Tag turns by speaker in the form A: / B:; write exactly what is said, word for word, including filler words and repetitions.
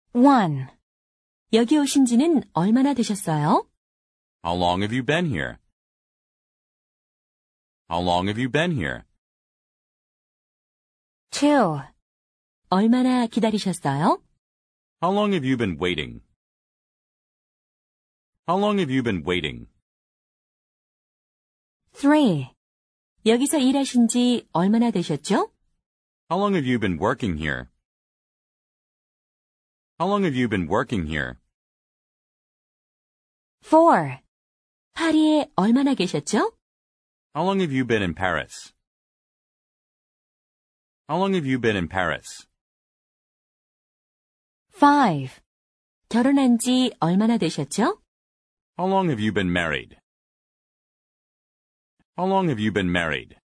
A: one. 여기 오신 지는 얼마나 되셨어요?
B: How long have you been here? How long have you been here?
A: two. 얼마나 기다리셨어요?
B: How long have you been waiting? How long have you been waiting?
A: three. 여기서 일하신 지 얼마나 되셨죠?
B: How long have you been working here? How long have you been working here?
A: four. 파리에 얼마나 계셨죠?
B: How long have you been in Paris? How long have you been in Paris?
A: five. 결혼한 지 얼마나 되셨죠?
B: How long have you been married? How long have you been married?